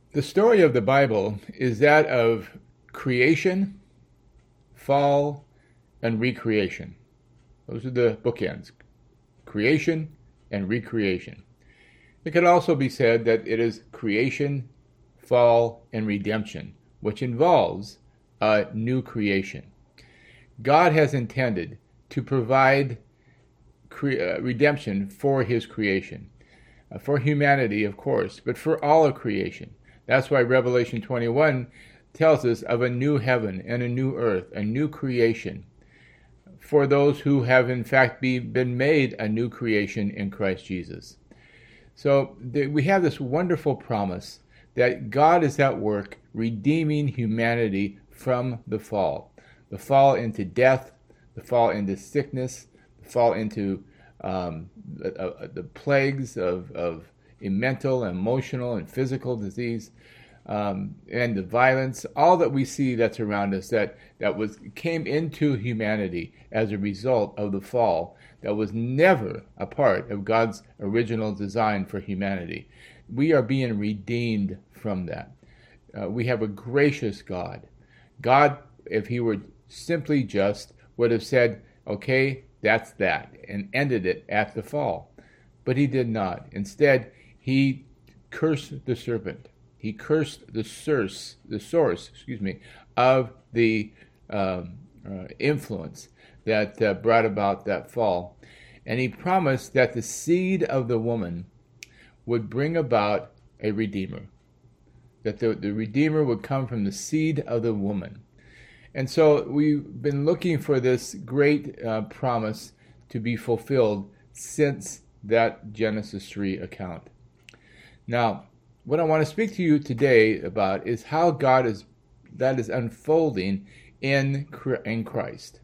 The story of the Bible is that of creation, fall, and recreation. Those are the bookends: creation and recreation. It could also be said that it is creation, fall, and redemption, which involves a new creation. God has intended to provide redemption for his creation, for humanity, of course, but for all of creation. That's why Revelation 21 tells us of a new heaven and a new earth, a new creation, for those who have in fact been made a new creation in Christ Jesus. So we have this wonderful promise that God is at work redeeming humanity from the fall into death, the fall into sickness, the fall into the plagues of mental, emotional, and physical disease, and the violence, all that we see that's around us that came into humanity as a result of the fall, that was never a part of God's original design for humanity. We are being redeemed from that. We have a gracious God. God, if he were simply just, would have said, okay, that's that, and ended it at the fall. But he did not. Instead, he cursed the serpent. He cursed the source, of the influence that brought about that fall. And he promised that the seed of the woman would bring about a redeemer, that the redeemer would come from the seed of the woman. And so we've been looking for this great promise to be fulfilled since that Genesis 3 account. Now, what I want to speak to you today about is how God is unfolding in Christ.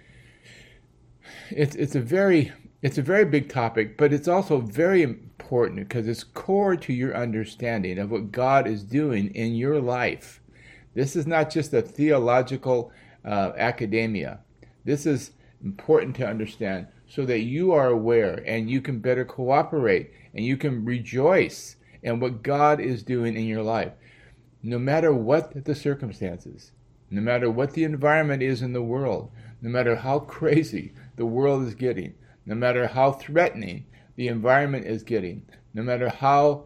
It's a very big topic, but it's also very important because it's core to your understanding of what God is doing in your life. This is not just a theological academia. This is important to understand so that you are aware and you can better cooperate and you can rejoice in what God is doing in your life. No matter what the circumstances, no matter what the environment is in the world, no matter how crazy the world is getting, no matter how threatening the environment is getting, no matter how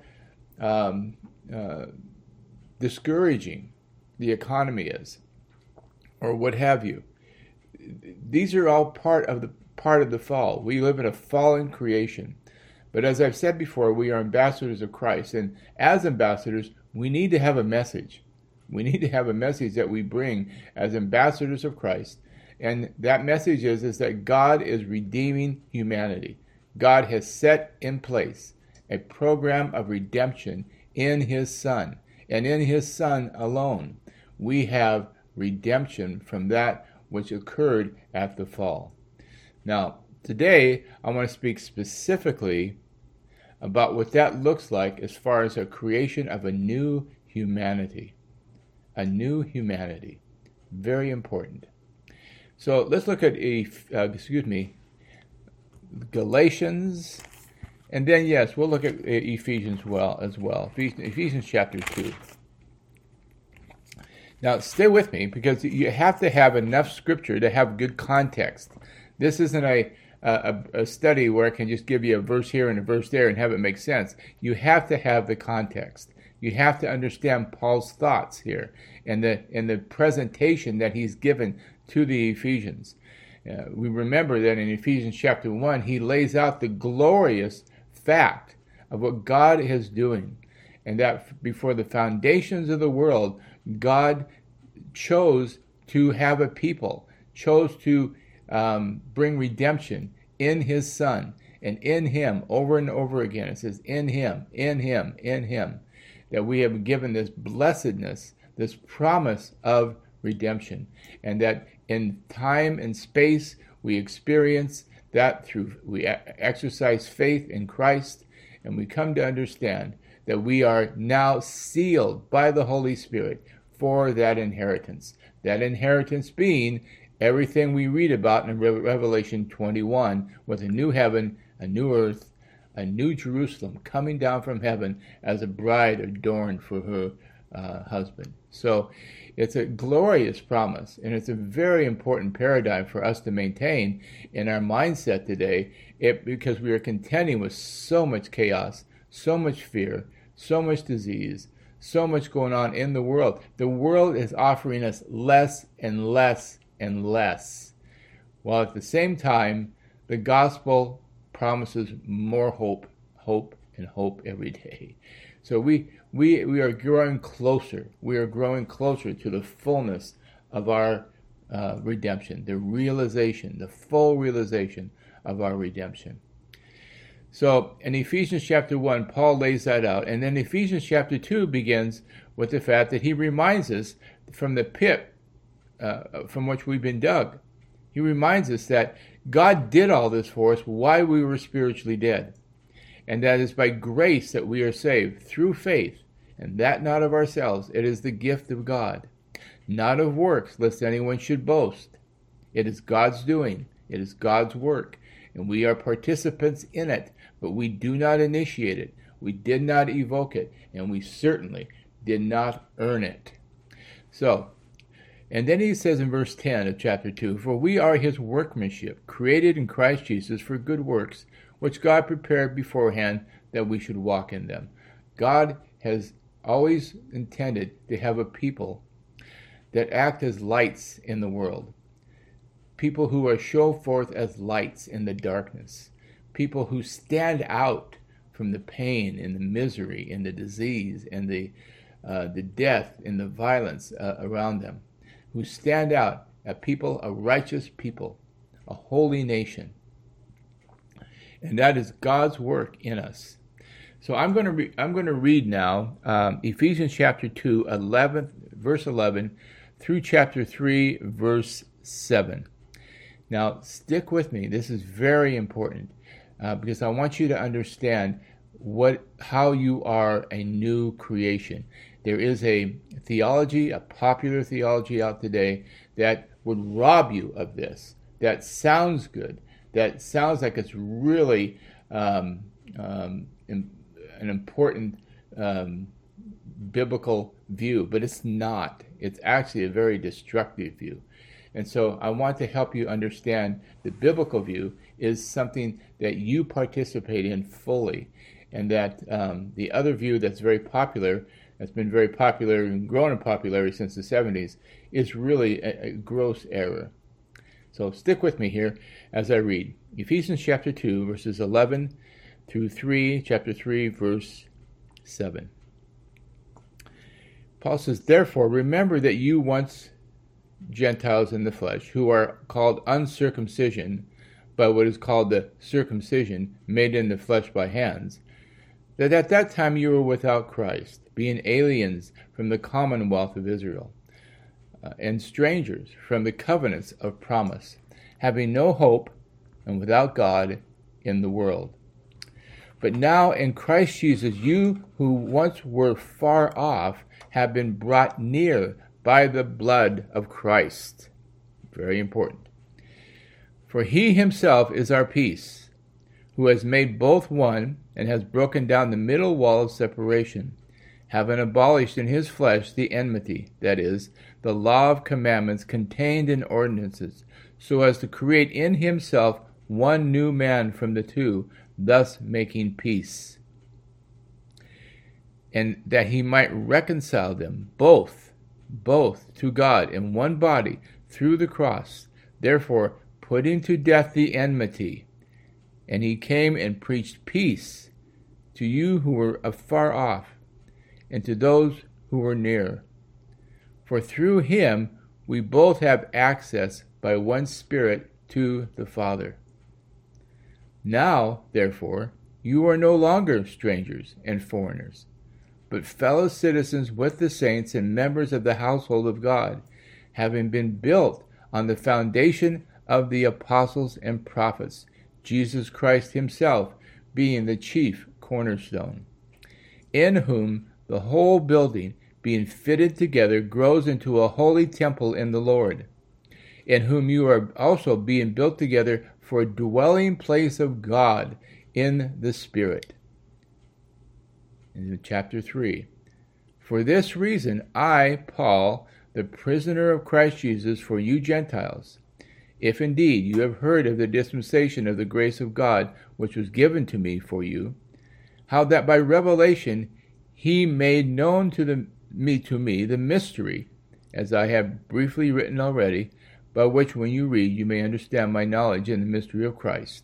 discouraging the economy is, or what have you. These are all part of the fall. We live in a fallen creation. But as I've said before, we are ambassadors of Christ. And as ambassadors, we need to have a message. We need to have a message that we bring as ambassadors of Christ. And that message is that God is redeeming humanity. God has set in place a program of redemption in his Son. And in his Son alone, we have redemption from that which occurred at the fall. Now, today, I want to speak specifically about what that looks like as far as a creation of a new humanity. A new humanity. Very important. So let's look at Galatians, and then yes, we'll look at Ephesians as well. Ephesians chapter 2. Now, stay with me because you have to have enough scripture to have good context. This isn't a study where I can just give you a verse here and a verse there and have it make sense. You have to have the context. You have to understand Paul's thoughts here and the presentation that he's given to the Ephesians. We remember that in Ephesians chapter 1, he lays out the glorious fact of what God is doing, and that before the foundations of the world, God chose to have a people, chose to bring redemption in his Son, and in him, over and over again. It says, in him, that we have been given this blessedness, this promise of redemption, and that in time and space we experience that we exercise faith in Christ, and we come to understand that we are now sealed by the Holy Spirit for that inheritance. That inheritance being everything we read about in Revelation 21, with a new heaven, a new earth, a new Jerusalem coming down from heaven as a bride adorned for her husband. So it's a glorious promise, and it's a very important paradigm for us to maintain in our mindset today, because we are contending with so much chaos, so much fear, so much disease, so much going on in the world. The world is offering us less and less and less, while at the same time, the gospel promises more hope, and hope every day. So we are growing closer. We are growing closer to the fullness of our redemption, the realization, the full realization of our redemption. So in Ephesians chapter 1, Paul lays that out. And then Ephesians chapter 2 begins with the fact that he reminds us from the pit from which we've been dug. He reminds us that God did all this for us while we were spiritually dead. And that is by grace that we are saved through faith, and that not of ourselves. It is the gift of God, not of works, lest anyone should boast. It is God's doing. It is God's work, and we are participants in it, but we do not initiate it. We did not evoke it, and we certainly did not earn it. So, and then he says in verse 10 of chapter 2, "For we are his workmanship, created in Christ Jesus for good works, which God prepared beforehand that we should walk in them." God has always intended to have a people that act as lights in the world. People who are show forth as lights in the darkness. People who stand out from the pain and the misery and the disease and the death and the violence around them. Who stand out, a people, a righteous people, a holy nation. And that is God's work in us. So I'm going to read now Ephesians chapter 2, verse 11, through chapter 3, verse 7. Now, stick with me. This is very important because I want you to understand how you are a new creation. There is a theology, a popular theology out today that would rob you of this. That sounds good. That sounds like it's really an important biblical view, but it's not. It's actually a very destructive view. And so I want to help you understand the biblical view is something that you participate in fully, and that the other view that's very popular, that's been very popular and grown in popularity since the 70s, is really a gross error. So stick with me here as I read Ephesians chapter 2, verses 11 through chapter 3, verse 7. Paul says, "Therefore, remember that you once Gentiles in the flesh, who are called uncircumcision by what is called the circumcision made in the flesh by hands, that at that time you were without Christ, being aliens from the commonwealth of Israel, and strangers from the covenants of promise, having no hope and without God in the world. But now in Christ Jesus, you who once were far off have been brought near by the blood of Christ." Very important. "For he himself is our peace, who has made both one and has broken down the middle wall of separation, having abolished in his flesh the enmity, that is, the law of commandments contained in ordinances, so as to create in himself one new man from the two, thus making peace, and that he might reconcile them both to God in one body through the cross, therefore putting to death the enmity. And he came and preached peace to you who were afar off, and to those who were near. For through him we both have access by one Spirit to the Father. Now, therefore, you are no longer strangers and foreigners, but fellow citizens with the saints and members of the household of God, having been built on the foundation of the apostles and prophets, Jesus Christ himself being the chief cornerstone, in whom the whole building, being fitted together, grows into a holy temple in the Lord, in whom you are also being built together for a dwelling place of God in the Spirit. In chapter 3. For this reason, I, Paul, the prisoner of Christ Jesus, for you Gentiles, if indeed you have heard of the dispensation of the grace of God which was given to me for you, how that by revelation he made known to me the mystery, as I have briefly written already, by which when you read you may understand my knowledge in the mystery of Christ,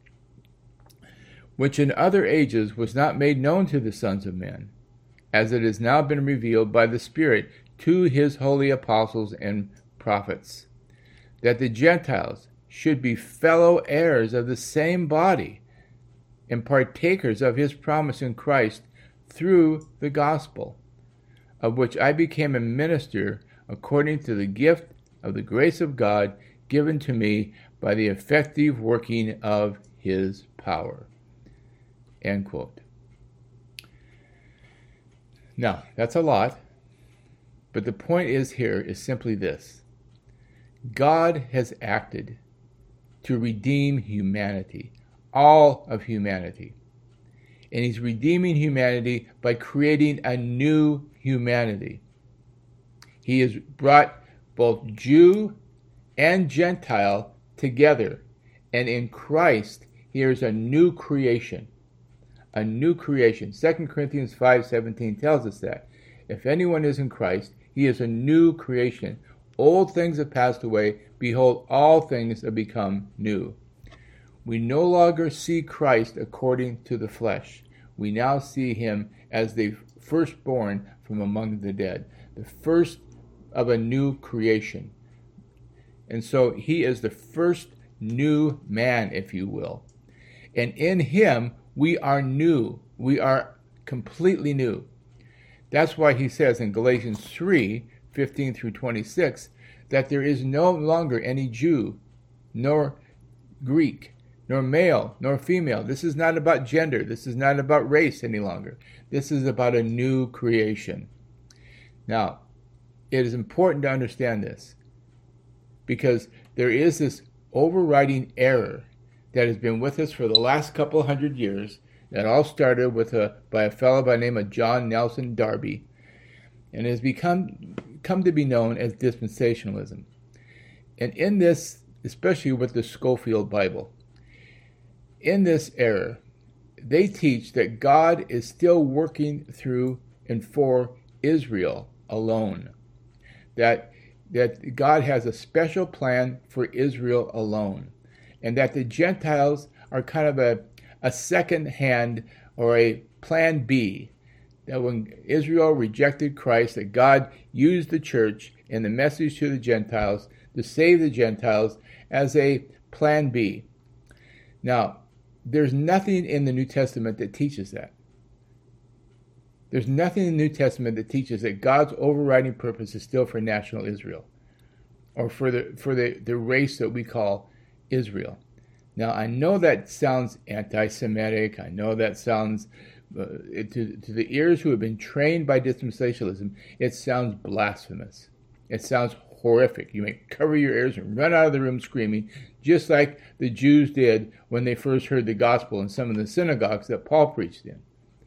which in other ages was not made known to the sons of men, as it has now been revealed by the Spirit to his holy apostles and prophets, that the Gentiles should be fellow heirs of the same body and partakers of his promise in Christ through the gospel, of which I became a minister according to the gift of the grace of God given to me by the effective working of his power. End quote. Now, that's a lot, but the point is simply this. God has acted to redeem humanity, all of humanity. And he's redeeming humanity by creating a new humanity. He has brought both Jew and Gentile together. And in Christ, here's a new creation. A new creation. 2 Corinthians 5:17 tells us that. If anyone is in Christ, he is a new creation. Old things have passed away. Behold, all things have become new. We no longer see Christ according to the flesh. We now see him as the firstborn from among the dead, the first of a new creation. And so he is the first new man, if you will. And in him, we are new. We are completely new. That's why he says in Galatians 3:15 through 26, that there is no longer any Jew, nor Greek, nor male, nor female. This is not about gender. This is not about race any longer. This is about a new creation. Now, it is important to understand this, because there is this overriding error that has been with us for the last couple hundred years, that all started by a fellow by the name of John Nelson Darby, and has come to be known as dispensationalism. And in this, especially with the Scofield Bible, in this error, they teach that God is still working through and for Israel alone. That God has a special plan for Israel alone. And that the Gentiles are kind of a second hand or a plan B. That when Israel rejected Christ, that God used the church and the message to the Gentiles to save the Gentiles as a plan B. Now, there's nothing in the New Testament that teaches that. There's nothing in the New Testament that teaches that God's overriding purpose is still for national Israel, or for the race that we call Israel. Now, I know that sounds anti-Semitic. I know that sounds, to the ears who have been trained by dispensationalism, it sounds blasphemous. It sounds horrific. You may cover your ears and run out of the room screaming, just like the Jews did when they first heard the gospel in some of the synagogues that Paul preached in.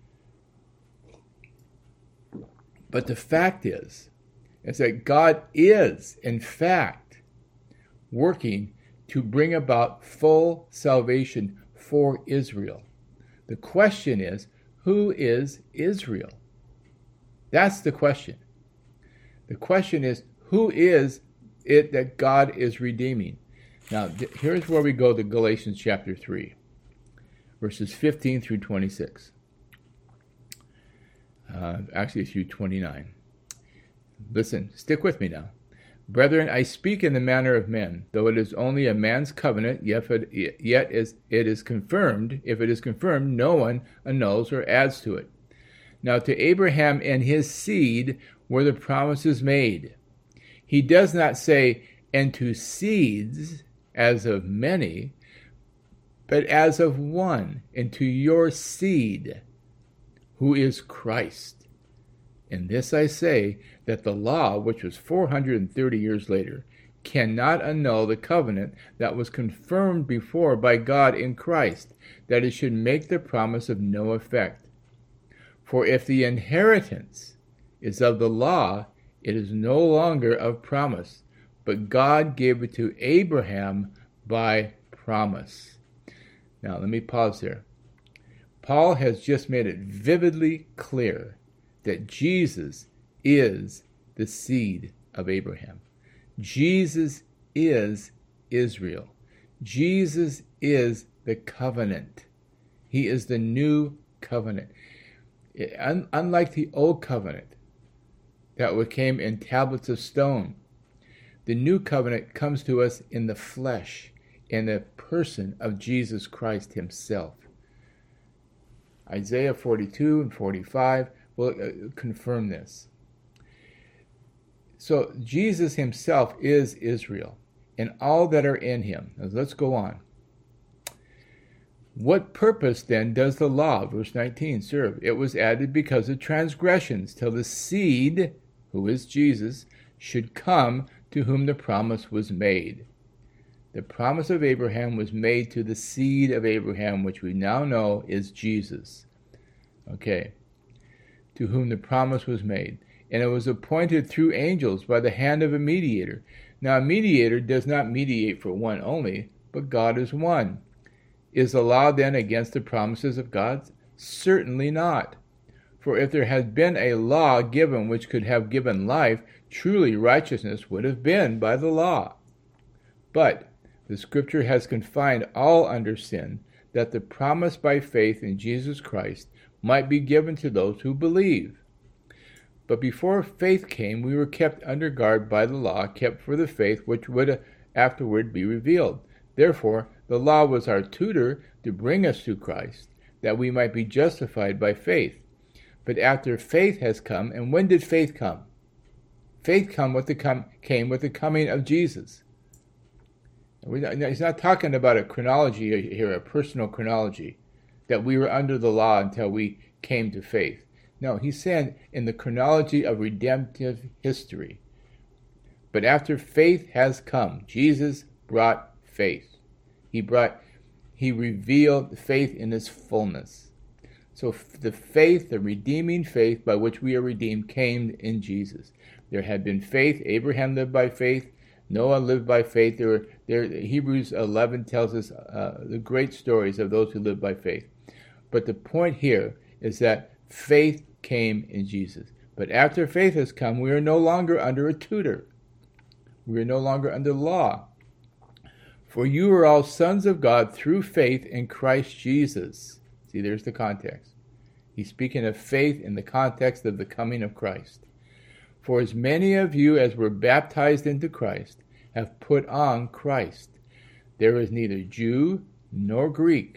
But the fact is that God is, in fact, working to bring about full salvation for Israel. The question is, who is Israel? That's the question. The question is, who is it that God is redeeming? Now, here's where we go to Galatians chapter 3, verses 15 through 26. Actually, through 29. Listen, stick with me now. Brethren, I speak in the manner of men, though it is only a man's covenant, yet it is confirmed. If it is confirmed, no one annuls or adds to it. Now to Abraham and his seed were the promises made. He does not say, and to seeds, as of many, but as of one, and to your seed, who is Christ. In this I say, that the law, which was 430 years later, cannot annul the covenant that was confirmed before by God in Christ, that it should make the promise of no effect. For if the inheritance is of the law, it is no longer of promise, but God gave it to Abraham by promise. Now, let me pause there. Paul has just made it vividly clear that Jesus is the seed of Abraham. Jesus is Israel. Jesus is the covenant. He is the new covenant. Unlike the old covenant that came in tablets of stone, the new covenant comes to us in the flesh, in the person of Jesus Christ himself. Isaiah 42 and 45 will confirm this. So Jesus himself is Israel and all that are in him. Now, let's go on. What purpose then does the law, verse 19, serve? It was added because of transgressions, till the seed, who is Jesus, should come to whom the promise was made. The promise of Abraham was made to the seed of Abraham, which we now know is Jesus. Okay. To whom the promise was made. And it was appointed through angels by the hand of a mediator. Now, a mediator does not mediate for one only, but God is one. Is the law then against the promises of God? Certainly not. For if there had been a law given which could have given life, truly righteousness would have been by the law. But the Scripture has confined all under sin, that the promise by faith in Jesus Christ might be given to those who believe. But before faith came, we were kept under guard by the law, kept for the faith which would afterward be revealed. Therefore, the law was our tutor to bring us to Christ, that we might be justified by faith. But after faith has come, and when did faith come? Faith came with the coming of Jesus. He's not talking about a chronology here, a personal chronology, that we were under the law until we came to faith. No, he's saying in the chronology of redemptive history. But after faith has come, Jesus brought faith. He revealed faith in its fullness. So the faith, the redeeming faith by which we are redeemed, came in Jesus. There had been faith. Abraham lived by faith. Noah lived by faith. Hebrews 11 tells us the great stories of those who lived by faith. But the point here is that faith came in Jesus. But after faith has come, we are no longer under a tutor. We are no longer under law. For you are all sons of God through faith in Christ Jesus. See, there's the context. He's speaking of faith in the context of the coming of Christ. For as many of you as were baptized into Christ have put on Christ. There is neither Jew nor Greek.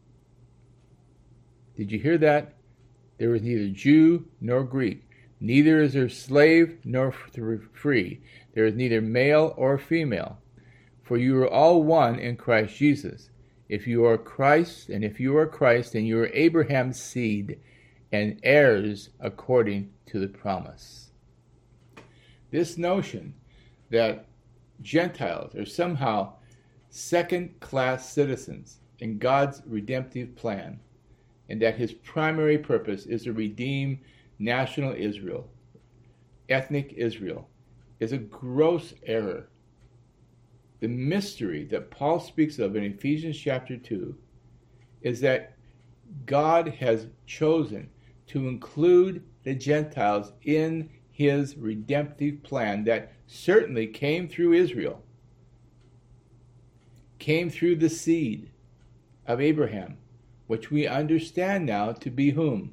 Did you hear that? There is neither Jew nor Greek. Neither is there slave nor free. There is neither male or female. For you are all one in Christ Jesus. If you are Christ, then you are Abraham's seed and heirs according to the promise. This notion that Gentiles are somehow second-class citizens in God's redemptive plan, and that his primary purpose is to redeem national Israel, ethnic Israel, is a gross error. The mystery that Paul speaks of in Ephesians chapter 2 is that God has chosen to include the Gentiles in his redemptive plan that certainly came through Israel, came through the seed of Abraham, which we understand now to be whom?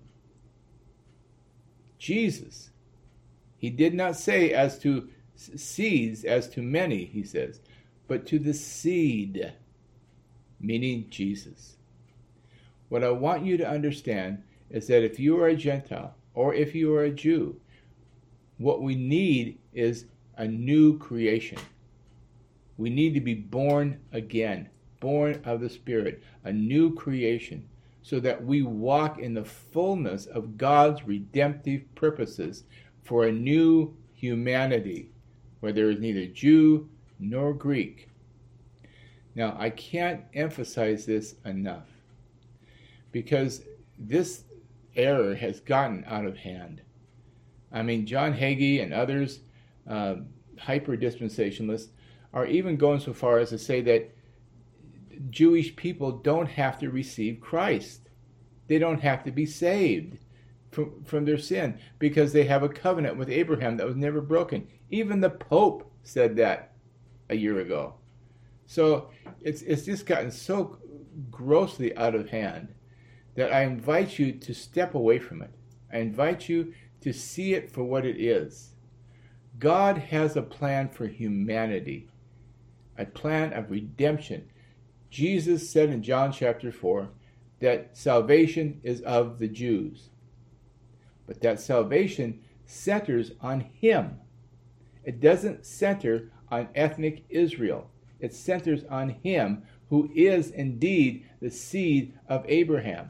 Jesus. He did not say as to seeds, as to many, he says, but to the seed, meaning Jesus. What I want you to understand is that if you are a Gentile or if you are a Jew, what we need is a new creation. We need to be born again, born of the Spirit, a new creation, so that we walk in the fullness of God's redemptive purposes for a new humanity, where there is neither Jew nor Greek. Now, I can't emphasize this enough because this error has gotten out of hand. I mean, John Hagee and others, hyper-dispensationalists, are even going so far as to say that Jewish people don't have to receive Christ. They don't have to be saved from their sin because they have a covenant with Abraham that was never broken. Even the Pope said that a year ago. So it's just gotten so grossly out of hand that I invite you to step away from it. I invite you to see it for what it is. God has a plan for humanity, a plan of redemption. Jesus said in John chapter 4 that salvation is of the Jews, but that salvation centers on Him. It doesn't center on ethnic Israel. It centers on Him who is indeed the seed of Abraham.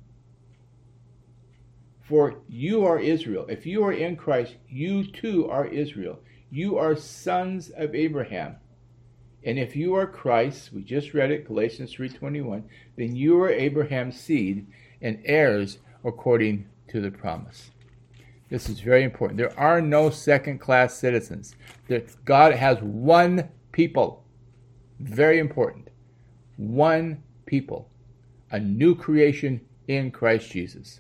For you are Israel. If you are in Christ, you too are Israel. You are sons of Abraham. And if you are Christ, we just read it, Galatians 3:21, then you are Abraham's seed and heirs according to the promise. This is very important. There are no second-class citizens. God has one people. Very important. One people. A new creation in Christ Jesus.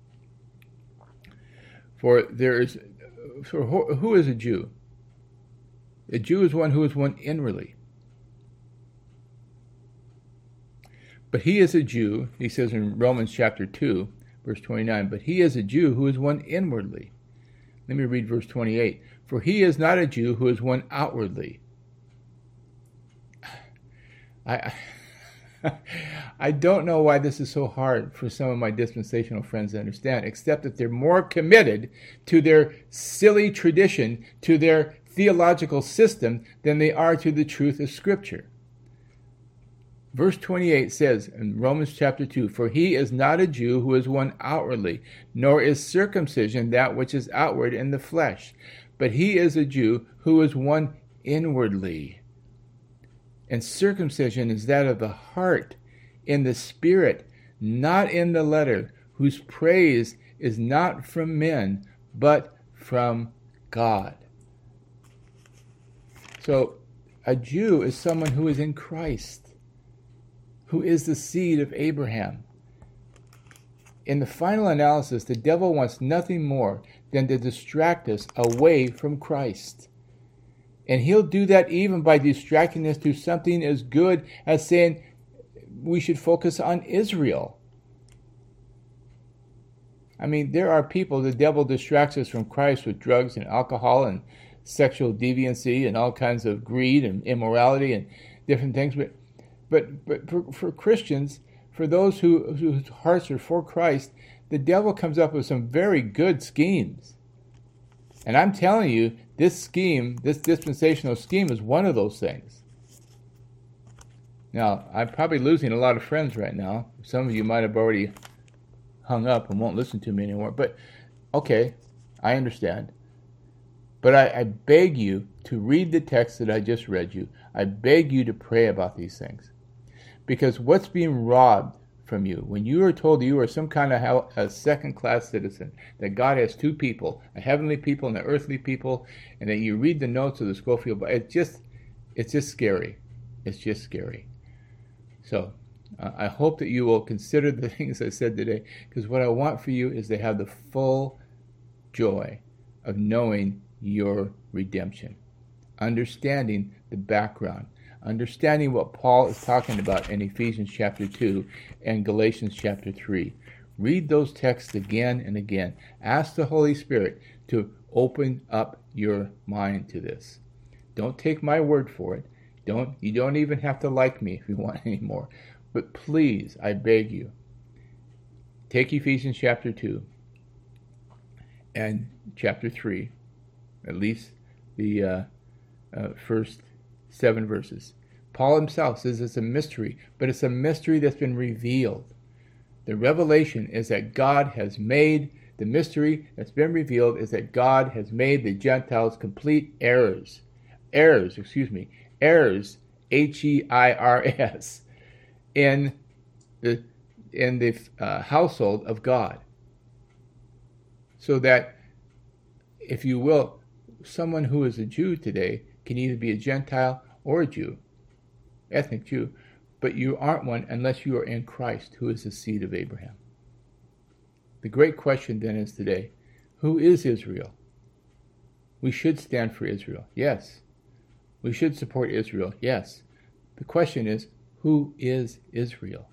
For who is a Jew? A Jew is one who is one inwardly. But he is a Jew, he says in Romans chapter 2, verse 29, but he is a Jew who is one inwardly. Let me read verse 28. For he is not a Jew who is one outwardly. I don't know why this is so hard for some of my dispensational friends to understand, except that they're more committed to their silly tradition, to their theological system, than they are to the truth of Scripture. Verse 28 says in Romans chapter 2, for he is not a Jew who is one outwardly, nor is circumcision that which is outward in the flesh, but he is a Jew who is one inwardly. And circumcision is that of the heart, in the spirit, not in the letter, whose praise is not from men, but from God. So, a Jew is someone who is in Christ, who is the seed of Abraham. In the final analysis, the devil wants nothing more than to distract us away from Christ. And he'll do that even by distracting us to something as good as saying we should focus on Israel. I mean, there are people, the devil distracts us from Christ with drugs and alcohol and sexual deviancy and all kinds of greed and immorality and different things. But for Christians, for those whose hearts are for Christ, the devil comes up with some very good schemes. And I'm telling you, this scheme, this dispensational scheme, is one of those things. Now, I'm probably losing a lot of friends right now. Some of you might have already hung up and won't listen to me anymore. But, okay, I understand. But I beg you to read the text that I just read you. I beg you to pray about these things. Because what's being robbed from you, when you are told you are some kind of a second-class citizen, that God has two people, a heavenly people and an earthly people, and that you read the notes of the Scofield Bible, it's just scary. It's just scary. So I hope that you will consider the things I said today, because what I want for you is to have the full joy of knowing your redemption, understanding the background, understanding what Paul is talking about in Ephesians chapter 2 and Galatians chapter 3. Read those texts again and again. Ask the Holy Spirit to open up your mind to this. Don't take my word for it. You don't even have to like me if you want anymore. But please, I beg you, take Ephesians chapter 2 and chapter 3, at least the first 7 verses. Paul himself says it's a mystery, but it's a mystery that's been revealed. The revelation is that God has made, the mystery that's been revealed is that God has made the Gentiles complete heirs heirs, Heirs, in the household of God. So that, if you will, someone who is a Jew today can either be a Gentile or a Jew, ethnic Jew, but you aren't one unless you are in Christ, who is the seed of Abraham. The great question then is today, who is Israel? We should stand for Israel, yes. We should support Israel, yes. The question is, who is Israel?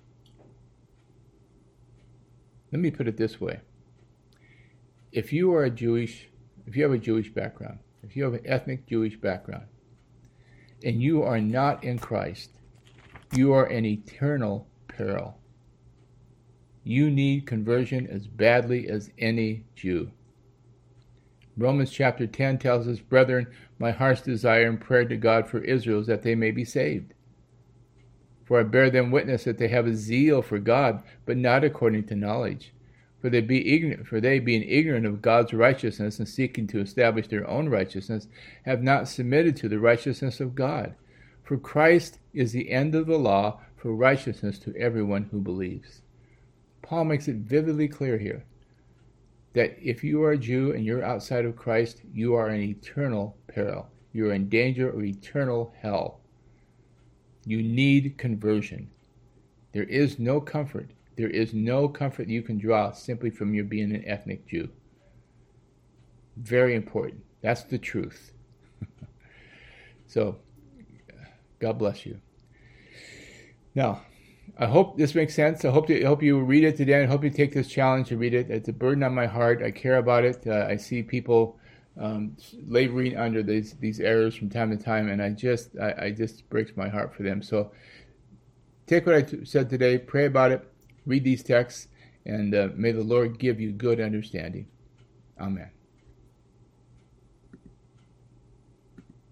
Let me put it this way. If you have a Jewish background, if you have an ethnic Jewish background, and you are not in Christ, you are in eternal peril. You need conversion as badly as any Jew. Romans chapter 10 tells us, brethren, my heart's desire and prayer to God for Israel is that they may be saved. For I bear them witness that they have a zeal for God, but not according to knowledge. For they being ignorant of God's righteousness and seeking to establish their own righteousness, have not submitted to the righteousness of God. For Christ is the end of the law for righteousness to everyone who believes. Paul makes it vividly clear here that if you are a Jew and you're outside of Christ, you are in eternal peril. You are in danger of eternal hell. You need conversion. There is no comfort. There is no comfort you can draw simply from your being an ethnic Jew. Very important. That's the truth. So, God bless you. Now, I hope this makes sense. I hope you read it today. I hope you take this challenge to read it. It's a burden on my heart. I care about it. I see people laboring under these errors from time to time, and I just breaks my heart for them. So take what I said today, pray about it, read these texts, and may the Lord give you good understanding. Amen.